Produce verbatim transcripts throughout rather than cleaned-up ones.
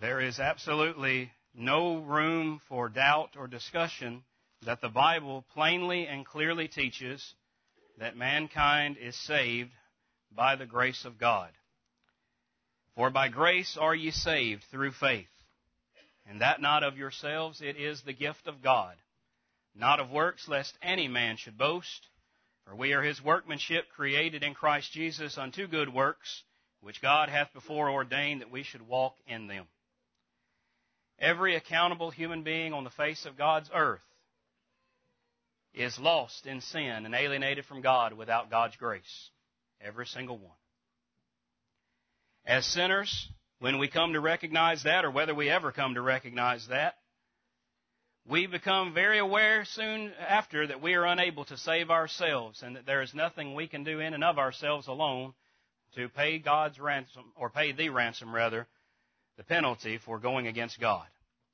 There is absolutely no room for doubt or discussion that the Bible plainly and clearly teaches that mankind is saved by the grace of God. For by grace are ye saved through faith, and that not of yourselves, it is the gift of God, not of works, lest any man should boast. For we are His workmanship, created in Christ Jesus unto good works, which God hath before ordained that we should walk in them. Every accountable human being on the face of God's earth is lost in sin and alienated from God without God's grace. Every single one. As sinners, when we come to recognize that, or whether we ever come to recognize that, we become very aware soon after that we are unable to save ourselves and that there is nothing we can do in and of ourselves alone to pay God's ransom, or pay the ransom rather, the penalty for going against God.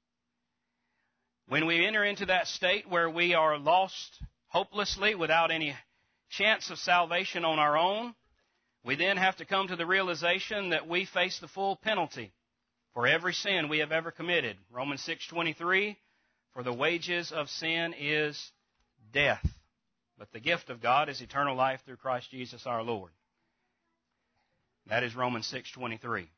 When we enter into that state where we are lost hopelessly without any chance of salvation on our own, we then have to come to the realization that we face the full penalty for every sin we have ever committed. Romans six twenty-three, for the wages of sin is death, but the gift of God is eternal life through Christ Jesus our Lord. That is Romans six twenty-three.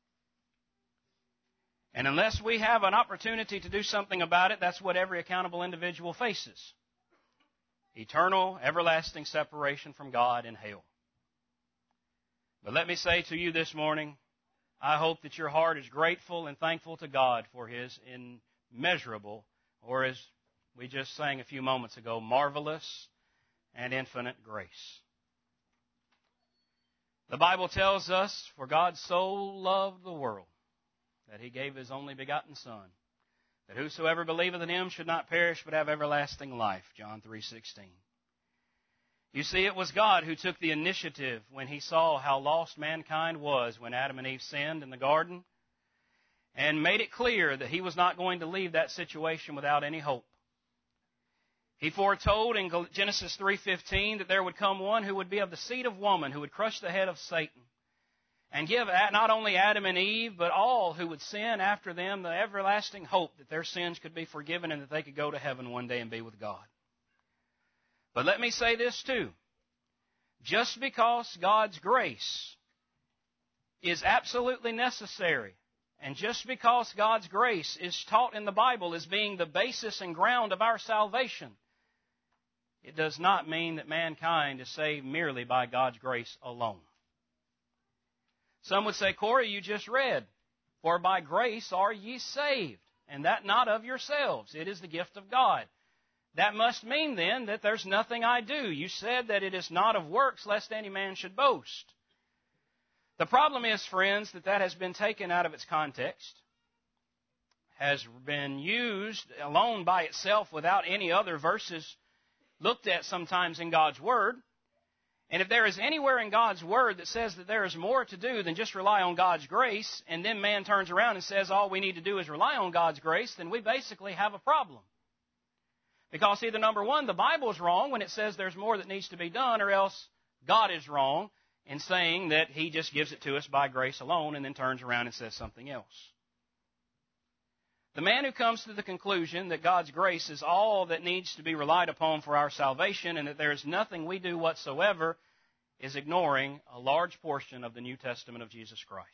And unless we have an opportunity to do something about it, that's what every accountable individual faces. Eternal, everlasting separation from God in hell. But let me say to you this morning, I hope that your heart is grateful and thankful to God for His immeasurable, or as we just sang a few moments ago, marvelous and infinite grace. The Bible tells us, for God so loved the world, that He gave His only begotten Son, that whosoever believeth in Him should not perish but have everlasting life. John three sixteen. You see, it was God who took the initiative when He saw how lost mankind was when Adam and Eve sinned in the garden, and made it clear that He was not going to leave that situation without any hope. He foretold in Genesis three fifteen that there would come one who would be of the seed of woman, who would crush the head of Satan, and give not only Adam and Eve, but all who would sin after them the everlasting hope that their sins could be forgiven and that they could go to heaven one day and be with God. But let me say this too. Just because God's grace is absolutely necessary, and just because God's grace is taught in the Bible as being the basis and ground of our salvation, it does not mean that mankind is saved merely by God's grace alone. Some would say, Corey, you just read, for by grace are ye saved, and that not of yourselves. It is the gift of God. That must mean then that there's nothing I do. You said that it is not of works, lest any man should boast. The problem is, friends, that that has been taken out of its context, has been used alone by itself without any other verses looked at sometimes in God's Word. And if there is anywhere in God's Word that says that there is more to do than just rely on God's grace, and then man turns around and says all we need to do is rely on God's grace, then we basically have a problem. Because either, number one, the Bible is wrong when it says there's more that needs to be done, or else God is wrong in saying that He just gives it to us by grace alone and then turns around and says something else. The man who comes to the conclusion that God's grace is all that needs to be relied upon for our salvation and that there is nothing we do whatsoever is ignoring a large portion of the New Testament of Jesus Christ.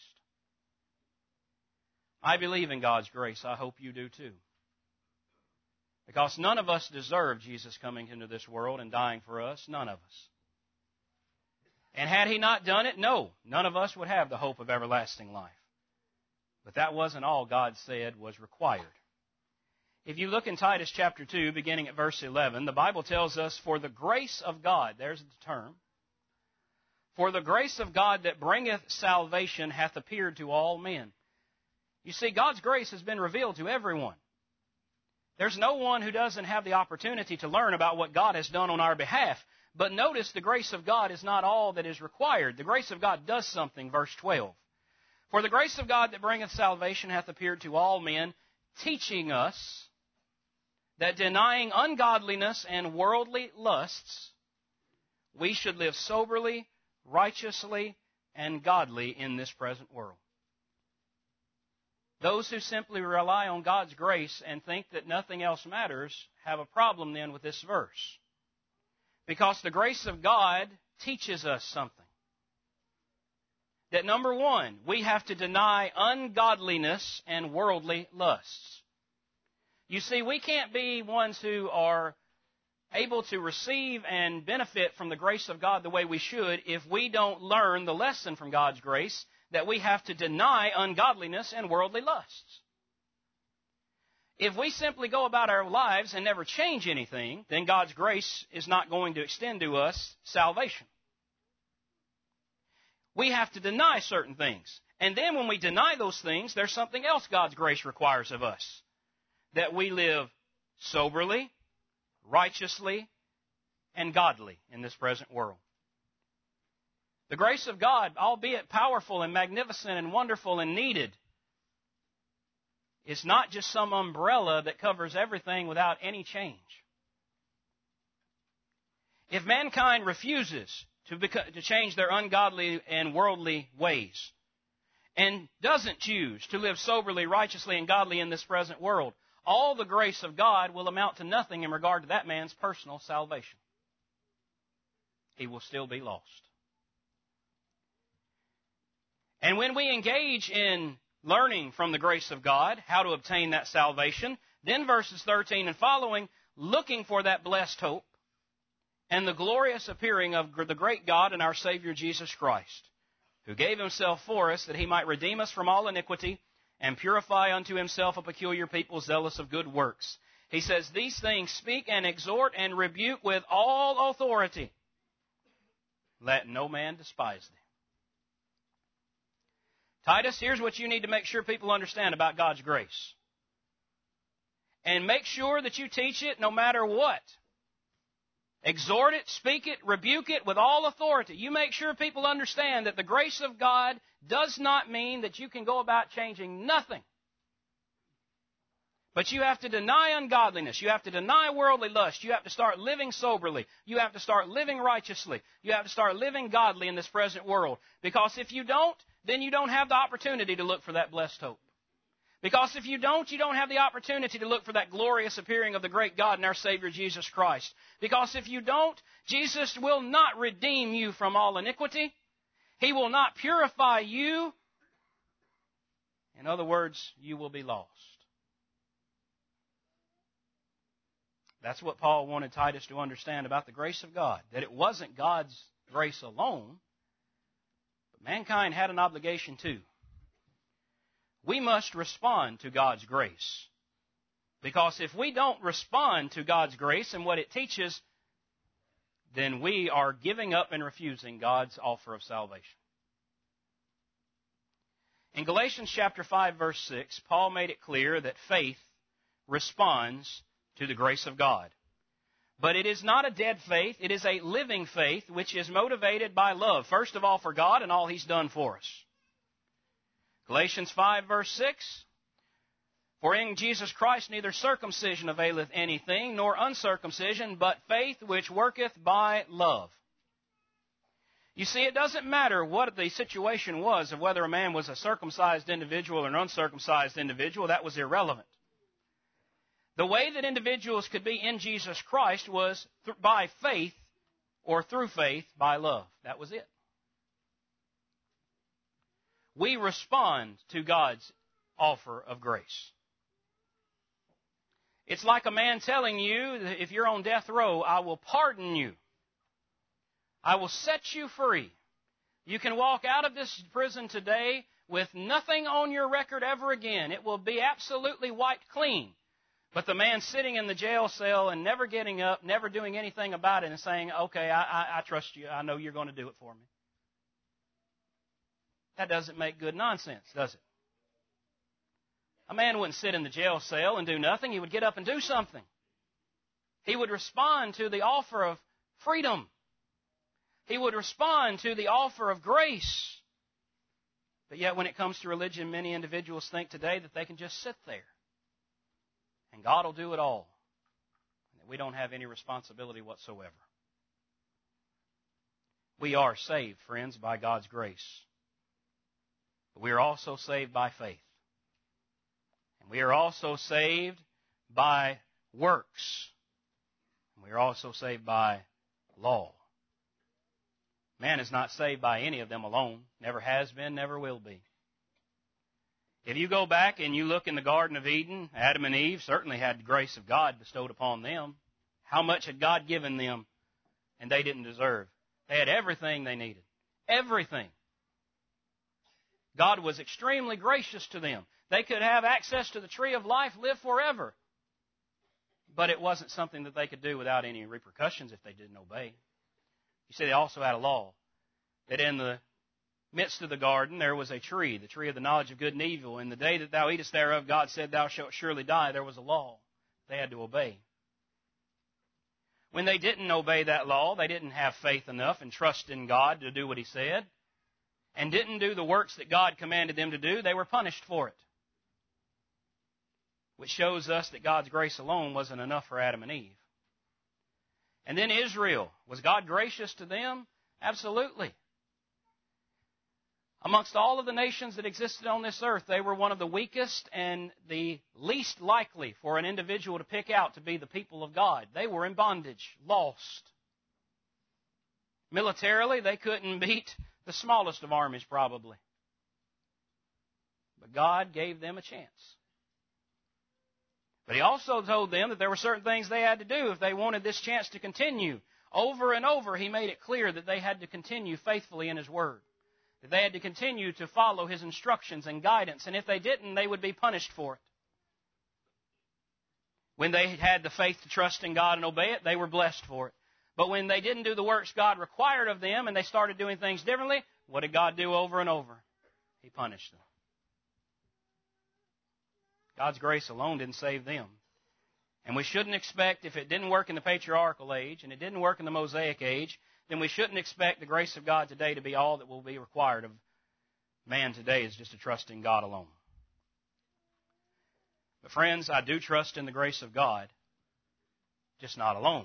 I believe in God's grace. I hope you do too. Because none of us deserve Jesus coming into this world and dying for us. None of us. And had He not done it, no, none of us would have the hope of everlasting life. But that wasn't all God said was required. If you look in Titus chapter two, beginning at verse eleven, the Bible tells us, for the grace of God, there's the term, for the grace of God that bringeth salvation hath appeared to all men. You see, God's grace has been revealed to everyone. There's no one who doesn't have the opportunity to learn about what God has done on our behalf. But notice the grace of God is not all that is required. The grace of God does something, verse twelve. For the grace of God that bringeth salvation hath appeared to all men, teaching us that denying ungodliness and worldly lusts, we should live soberly, righteously, and godly in this present world. Those who simply rely on God's grace and think that nothing else matters have a problem then with this verse. Because the grace of God teaches us something. That number one, we have to deny ungodliness and worldly lusts. You see, we can't be ones who are able to receive and benefit from the grace of God the way we should if we don't learn the lesson from God's grace that we have to deny ungodliness and worldly lusts. If we simply go about our lives and never change anything, then God's grace is not going to extend to us salvation. We have to deny certain things. And then when we deny those things, there's something else God's grace requires of us. That we live soberly, righteously, and godly in this present world. The grace of God, albeit powerful and magnificent and wonderful and needed, is not just some umbrella that covers everything without any change. If mankind refuses to, beca- to change their ungodly and worldly ways and doesn't choose to live soberly, righteously, and godly in this present world, all the grace of God will amount to nothing in regard to that man's personal salvation. He will still be lost. And when we engage in learning from the grace of God how to obtain that salvation, then verses thirteen and following, looking for that blessed hope and the glorious appearing of the great God and our Savior Jesus Christ, who gave himself for us that he might redeem us from all iniquity and purify unto himself a peculiar people zealous of good works. He says, these things speak and exhort and rebuke with all authority. Let no man despise thee. Titus, here's what you need to make sure people understand about God's grace. And make sure that you teach it no matter what. Exhort it, speak it, rebuke it with all authority. You make sure people understand that the grace of God does not mean that you can go about changing nothing. But you have to deny ungodliness. You have to deny worldly lust. You have to start living soberly. You have to start living righteously. You have to start living godly in this present world. Because if you don't, then you don't have the opportunity to look for that blessed hope. Because if you don't, you don't have the opportunity to look for that glorious appearing of the great God and our Savior Jesus Christ. Because if you don't, Jesus will not redeem you from all iniquity. He will not purify you. In other words, you will be lost. That's what Paul wanted Titus to understand about the grace of God. That it wasn't God's grace alone, but mankind had an obligation too. We must respond to God's grace. Because if we don't respond to God's grace and what it teaches, then we are giving up and refusing God's offer of salvation. In Galatians chapter five, verse six, Paul made it clear that faith responds to the grace of God. But it is not a dead faith. It is a living faith which is motivated by love. First of all, for God and all He's done for us. Galatians five, verse six, for in Jesus Christ neither circumcision availeth anything, nor uncircumcision, but faith which worketh by love. You see, it doesn't matter what the situation was of whether a man was a circumcised individual or an uncircumcised individual. That was irrelevant. The way that individuals could be in Jesus Christ was th- by faith, or through faith, by love. That was it. We respond to God's offer of grace. It's like a man telling you that if you're on death row, I will pardon you. I will set you free. You can walk out of this prison today with nothing on your record ever again. It will be absolutely wiped clean. But the man sitting in the jail cell and never getting up, never doing anything about it and saying, okay, I, I, I trust you. I know you're going to do it for me. That doesn't make good nonsense, does it? A man wouldn't sit in the jail cell and do nothing. He would get up and do something. He would respond to the offer of freedom. He would respond to the offer of grace. But yet when it comes to religion, many individuals think today that they can just sit there and God will do it all, and that we don't have any responsibility whatsoever. We are saved, friends, by God's grace. But we are also saved by faith. We are also saved by works. We are also saved by law. Man is not saved by any of them alone. Never has been, never will be. If you go back and you look in the Garden of Eden, Adam and Eve certainly had the grace of God bestowed upon them. How much had God given them and they didn't deserve? They had everything they needed. Everything. God was extremely gracious to them. They could have access to the tree of life, live forever. But it wasn't something that they could do without any repercussions if they didn't obey. You see, they also had a law that in the midst of the garden there was a tree, the tree of the knowledge of good and evil. In the day that thou eatest thereof, God said, thou shalt surely die. There was a law they had to obey. When they didn't obey that law, they didn't have faith enough and trust in God to do what He said, and didn't do the works that God commanded them to do, they were punished for it. Which shows us that God's grace alone wasn't enough for Adam and Eve. And then Israel. Was God gracious to them? Absolutely. Amongst all of the nations that existed on this earth, they were one of the weakest and the least likely for an individual to pick out to be the people of God. They were in bondage, lost. Militarily, they couldn't beat the smallest of armies probably. But God gave them a chance. But He also told them that there were certain things they had to do if they wanted this chance to continue. Over and over, He made it clear that they had to continue faithfully in His Word. That they had to continue to follow His instructions and guidance. And if they didn't, they would be punished for it. When they had the faith to trust in God and obey it, they were blessed for it. But when they didn't do the works God required of them and they started doing things differently, what did God do over and over? He punished them. God's grace alone didn't save them. And we shouldn't expect, if it didn't work in the patriarchal age and it didn't work in the Mosaic age, then we shouldn't expect the grace of God today to be all that will be required of man today, is just to trust in God alone. But friends, I do trust in the grace of God, just not alone.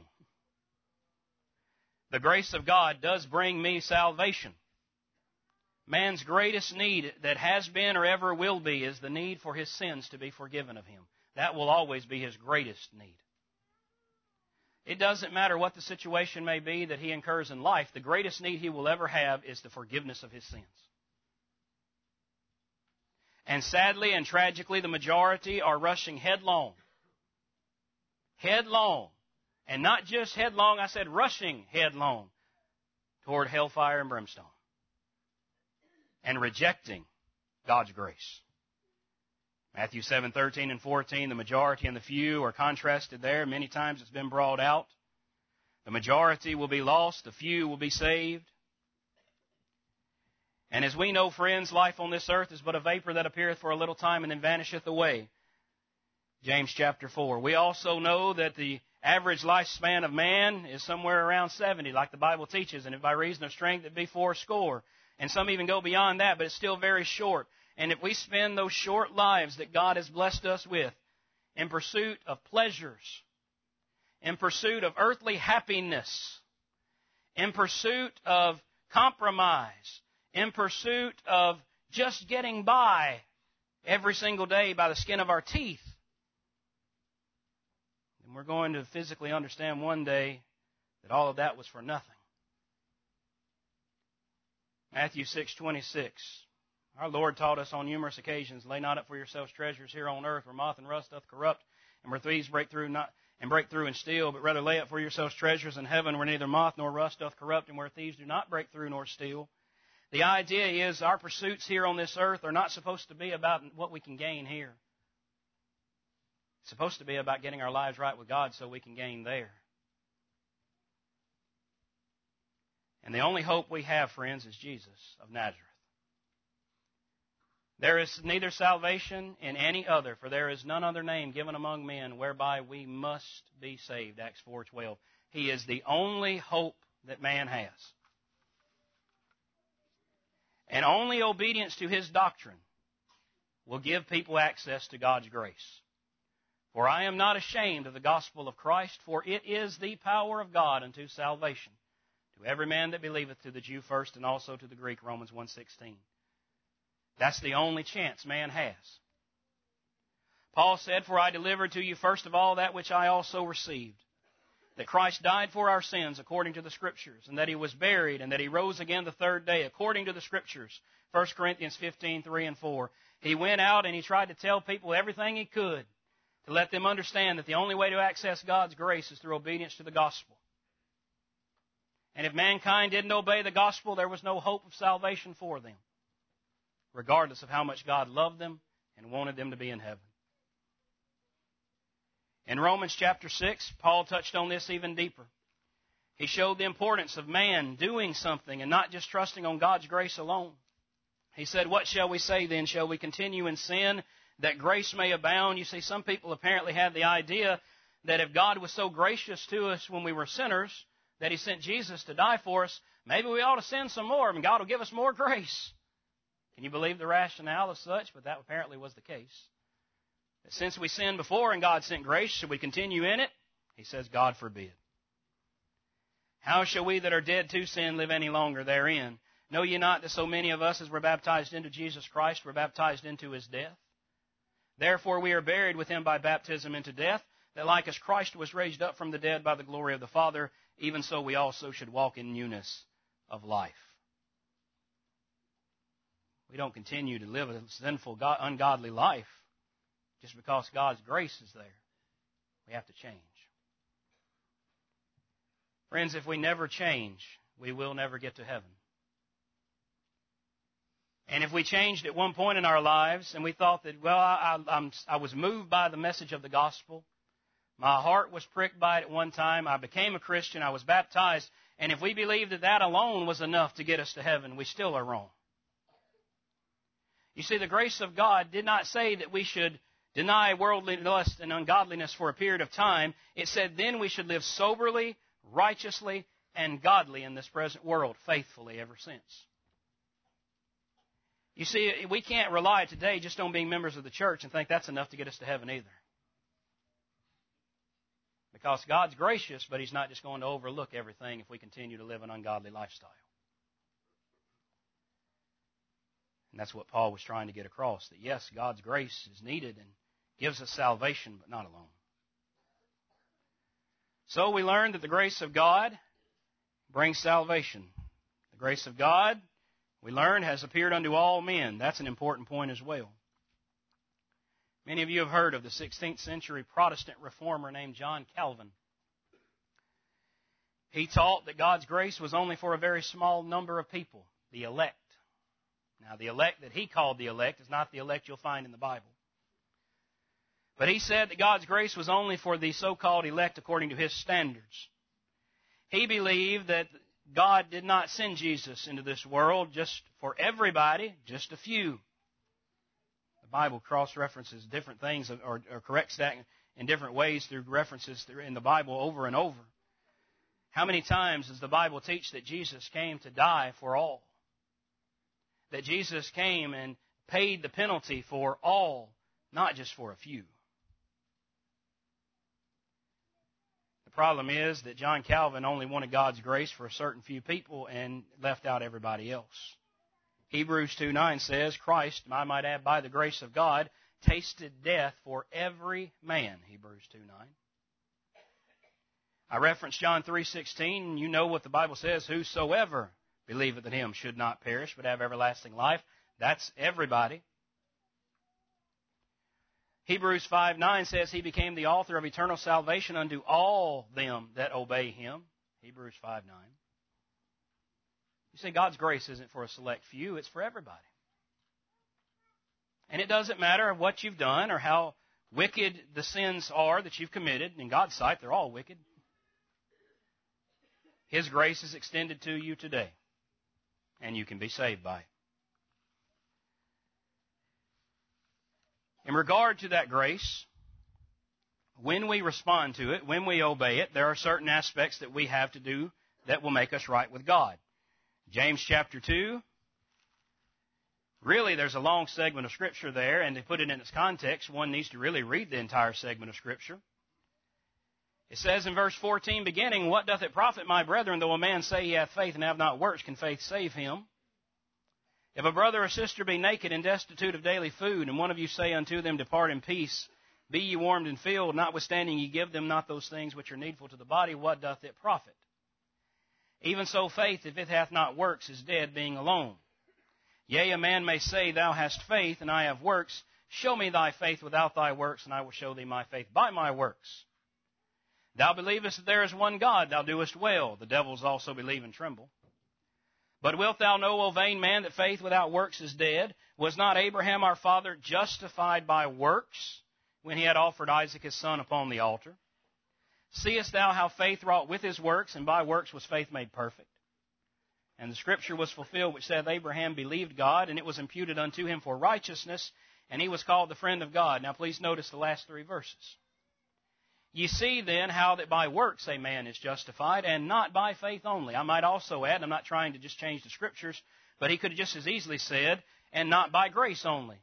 The grace of God does bring me salvation. Man's greatest need that has been or ever will be is the need for his sins to be forgiven of him. That will always be his greatest need. It doesn't matter what the situation may be that he incurs in life. The greatest need he will ever have is the forgiveness of his sins. And sadly and tragically, the majority are rushing headlong. Headlong. And not just headlong, I said rushing headlong toward hellfire and brimstone. And rejecting God's grace. Matthew seven, thirteen and fourteen, the majority and the few are contrasted there. Many times it's been brought out. The majority will be lost, the few will be saved. And as we know, friends, life on this earth is but a vapor that appeareth for a little time and then vanisheth away. James chapter four. We also know that the average lifespan of man is somewhere around seventy, like the Bible teaches, and if by reason of strength it be fourscore. And some even go beyond that, but it's still very short. And if we spend those short lives that God has blessed us with in pursuit of pleasures, in pursuit of earthly happiness, in pursuit of compromise, in pursuit of just getting by every single day by the skin of our teeth, then we're going to physically understand one day that all of that was for nothing. Matthew six twenty-six. Our Lord taught us on numerous occasions, lay not up for yourselves treasures here on earth, where moth and rust doth corrupt, and where thieves break through not and break through and steal, but rather lay up for yourselves treasures in heaven, where neither moth nor rust doth corrupt, and where thieves do not break through nor steal. The idea is our pursuits here on this earth are not supposed to be about what we can gain here. It's supposed to be about getting our lives right with God so we can gain there. And the only hope we have, friends, is Jesus of Nazareth. There is neither salvation in any other, for there is none other name given among men whereby we must be saved. Acts four twelve. He is the only hope that man has. And only obedience to His doctrine will give people access to God's grace. For I am not ashamed of the gospel of Christ, for it is the power of God unto salvation, to every man that believeth, to the Jew first, and also to the Greek, Romans one sixteen. That's the only chance man has. Paul said, "For I delivered to you first of all that which I also received, that Christ died for our sins according to the Scriptures, and that He was buried, and that He rose again the third day according to the Scriptures." First Corinthians fifteen, three and four. He went out and he tried to tell people everything he could to let them understand that the only way to access God's grace is through obedience to the gospel. And if mankind didn't obey the gospel, there was no hope of salvation for them, regardless of how much God loved them and wanted them to be in heaven. In Romans chapter six, Paul touched on this even deeper. He showed the importance of man doing something and not just trusting on God's grace alone. He said, "What shall we say then? Shall we continue in sin that grace may abound?" You see, some people apparently have the idea that if God was so gracious to us when we were sinners, that He sent Jesus to die for us, maybe we ought to sin some more and God will give us more grace. Can you believe the rationale as such? But that apparently was the case. That since we sinned before and God sent grace, should we continue in it? He says, God forbid. How shall we that are dead to sin live any longer therein? Know ye not that so many of us as were baptized into Jesus Christ were baptized into His death? Therefore we are buried with Him by baptism into death, that like as Christ was raised up from the dead by the glory of the Father, even so we also should walk in newness of life. We don't continue to live a sinful, ungodly life just because God's grace is there. We have to change. Friends, if we never change, we will never get to heaven. And if we changed at one point in our lives and we thought that, well, I, I'm, I was moved by the message of the gospel, my heart was pricked by it at one time, I became a Christian, I was baptized, and if we believed that that alone was enough to get us to heaven, we still are wrong. You see, the grace of God did not say that we should deny worldly lust and ungodliness for a period of time. It said then we should live soberly, righteously, and godly in this present world, faithfully ever since. You see, we can't rely today just on being members of the church and think that's enough to get us to heaven either. Because God's gracious, but He's not just going to overlook everything if we continue to live an ungodly lifestyle. And that's what Paul was trying to get across, that yes, God's grace is needed and gives us salvation, but not alone. So we learned that the grace of God brings salvation. The grace of God, we learn, has appeared unto all men. That's an important point as well. Many of you have heard of the sixteenth century Protestant reformer named John Calvin. He taught that God's grace was only for a very small number of people, the elect. Now, the elect that he called the elect is not the elect you'll find in the Bible. But he said that God's grace was only for the so-called elect according to his standards. He believed that God did not send Jesus into this world just for everybody, just a few. The Bible cross-references different things or, or corrects that in different ways through references in the Bible over and over. How many times does the Bible teach that Jesus came to die for all? That Jesus came and paid the penalty for all, not just for a few. The problem is that John Calvin only wanted God's grace for a certain few people and left out everybody else. Hebrews two nine says, Christ, I might add, by the grace of God, tasted death for every man, Hebrews two nine. I referenced John three sixteen, and you know what the Bible says, whosoever believeth in Him should not perish, but have everlasting life. That's everybody. Hebrews five nine says He became the author of eternal salvation unto all them that obey Him. Hebrews five nine. You see, God's grace isn't for a select few, it's for everybody. And it doesn't matter what you've done or how wicked the sins are that you've committed. In God's sight, they're all wicked. His grace is extended to you today, and you can be saved by it. In regard to that grace, when we respond to it, when we obey it, there are certain aspects that we have to do that will make us right with God. James chapter two, really there's a long segment of Scripture there, and to put it in its context, one needs to really read the entire segment of Scripture. It says in verse fourteen, beginning, what doth it profit, my brethren, though a man say he hath faith and have not works, can faith save him? If a brother or sister be naked and destitute of daily food, and one of you say unto them, depart in peace, Be ye warmed and filled, notwithstanding ye give them not those things which are needful to the body, what doth it profit? Even so faith, if it hath not works, is dead, being alone. Yea, a man may say, Thou hast faith, and I have works. Show me thy faith without thy works, and I will show thee my faith by my works. Thou believest that there is one God, thou doest well. The devils also believe and tremble. But wilt thou know, O vain man, that faith without works is dead? Was not Abraham our father justified by works when he had offered Isaac his son upon the altar? Seest thou how faith wrought with his works, and by works was faith made perfect? And the scripture was fulfilled which saith, Abraham believed God, and it was imputed unto him for righteousness, and he was called the friend of God. Now please notice the last three verses. Ye see then how that by works a man is justified, and not by faith only. I might also add, I'm not trying to just change the scriptures, but he could have just as easily said, and not by grace only.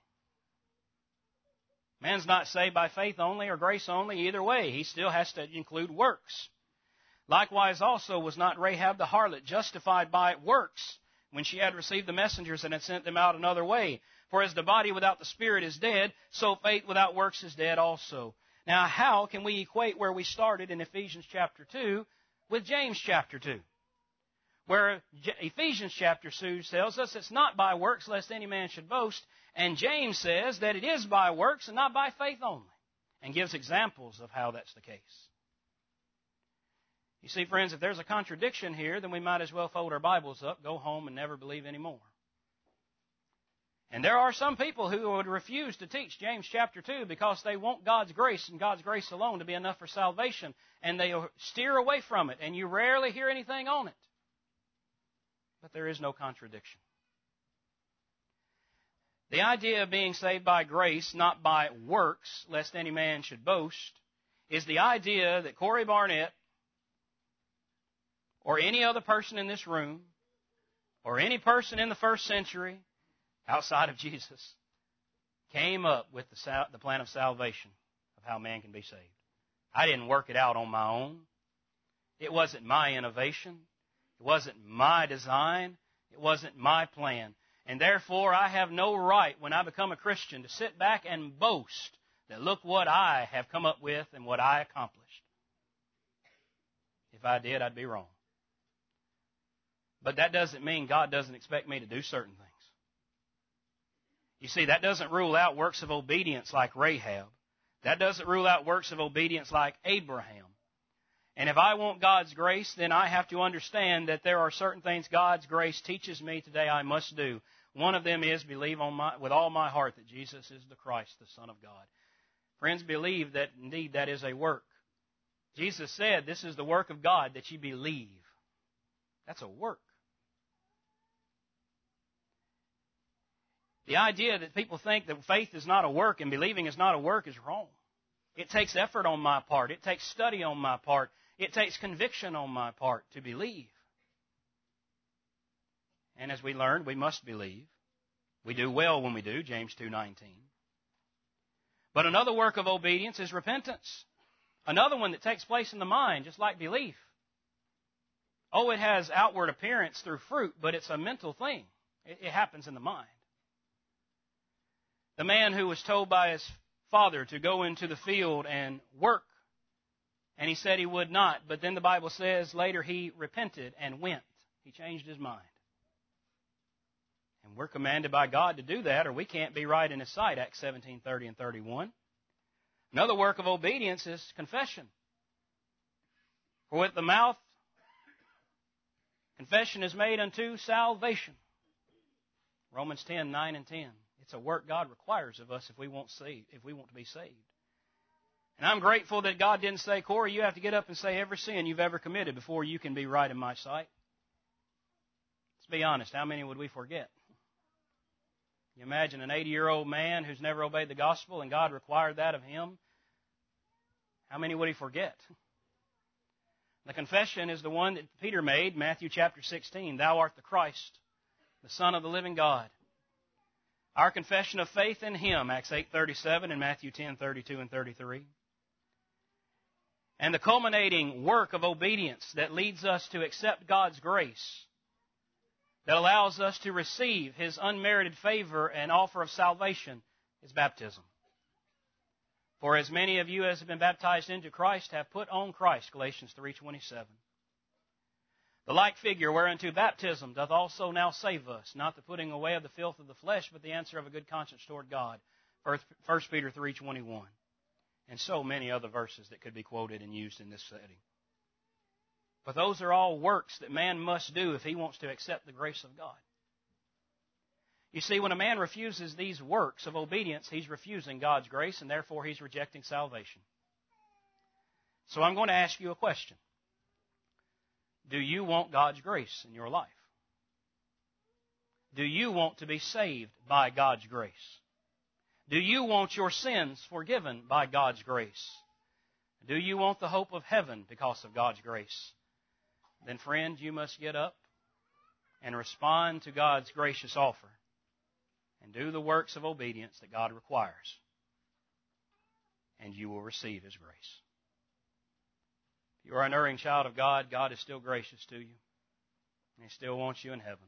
Man's not saved by faith only or grace only. Either way, he still has to include works. Likewise also was not Rahab the harlot justified by works when she had received the messengers and had sent them out another way? For as the body without the spirit is dead, so faith without works is dead also. Now, how can we equate where we started in Ephesians chapter two with James chapter two? Where Ephesians chapter two tells us it's not by works lest any man should boast, and James says that it is by works and not by faith only, and gives examples of how that's the case. You see, friends, if there's a contradiction here, then we might as well fold our Bibles up, go home, and never believe anymore. And there are some people who would refuse to teach James chapter two because they want God's grace and God's grace alone to be enough for salvation, and they steer away from it, and you rarely hear anything on it. But there is no contradiction. The idea of being saved by grace, not by works, lest any man should boast, is the idea that Corey Barnett or any other person in this room or any person in the first century outside of Jesus came up with the, sal- the plan of salvation of how man can be saved. I didn't work it out on my own. It wasn't my innovation. It wasn't my design. It wasn't my plan. And therefore, I have no right when I become a Christian to sit back and boast that look what I have come up with and what I accomplished. If I did, I'd be wrong. But that doesn't mean God doesn't expect me to do certain things. You see, that doesn't rule out works of obedience like Rahab. That doesn't rule out works of obedience like Abraham. And if I want God's grace, then I have to understand that there are certain things God's grace teaches me today I must do. One of them is believe on my, with all my heart that Jesus is the Christ, the Son of God. Friends, believe that indeed that is a work. Jesus said, this is the work of God, that you believe. That's a work. The idea that people think that faith is not a work and believing is not a work is wrong. It takes effort on my part. It takes study on my part. It takes conviction on my part to believe. And as we learned, we must believe. We do well when we do, James two nineteen. But another work of obedience is repentance. Another one that takes place in the mind, just like belief. Oh, it has outward appearance through fruit, but it's a mental thing. It, it happens in the mind. The man who was told by his father to go into the field and work, and he said he would not, but then the Bible says later he repented and went. He changed his mind. And we're commanded by God to do that, or we can't be right in His sight, Acts seventeen thirty and thirty-one. Another work of obedience is confession. For with the mouth, confession is made unto salvation. Romans ten nine and ten. It's a work God requires of us if we want saved, if we want to be saved. And I'm grateful that God didn't say, Corey, you have to get up and say every sin you've ever committed before you can be right in my sight. Let's be honest, how many would we forget? You imagine an eighty-year-old man who's never obeyed the gospel and God required that of him. How many would he forget? The confession is the one that Peter made, Matthew chapter sixteen. Thou art the Christ, the Son of the living God. Our confession of faith in Him, Acts eight thirty-seven and Matthew ten thirty-two and thirty-three. And the culminating work of obedience that leads us to accept God's grace, that allows us to receive His unmerited favor and offer of salvation, is baptism. For as many of you as have been baptized into Christ have put on Christ, Galatians three twenty-seven. The like figure whereunto baptism doth also now save us, not the putting away of the filth of the flesh, but the answer of a good conscience toward God, First Peter three twenty-one. And so many other verses that could be quoted and used in this setting. But those are all works that man must do if he wants to accept the grace of God. You see, when a man refuses these works of obedience, he's refusing God's grace, and therefore he's rejecting salvation. So I'm going to ask you a question. Do you want God's grace in your life? Do you want to be saved by God's grace? Do you want your sins forgiven by God's grace? Do you want the hope of heaven because of God's grace? Then, friend, you must get up and respond to God's gracious offer and do the works of obedience that God requires, and you will receive His grace. If you are an erring child of God, God is still gracious to you, and He still wants you in heaven.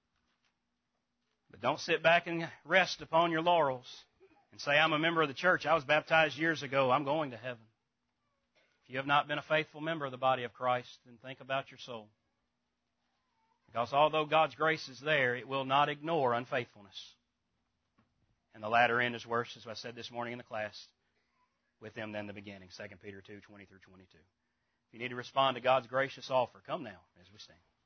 But don't sit back and rest upon your laurels and say, I'm a member of the church. I was baptized years ago. I'm going to heaven. If you have not been a faithful member of the body of Christ, then think about your soul. Because although God's grace is there, it will not ignore unfaithfulness. And the latter end is worse, as I said this morning in the class, with them than the beginning, Second Peter two, twenty through twenty-two. If you need to respond to God's gracious offer, come now as we stand.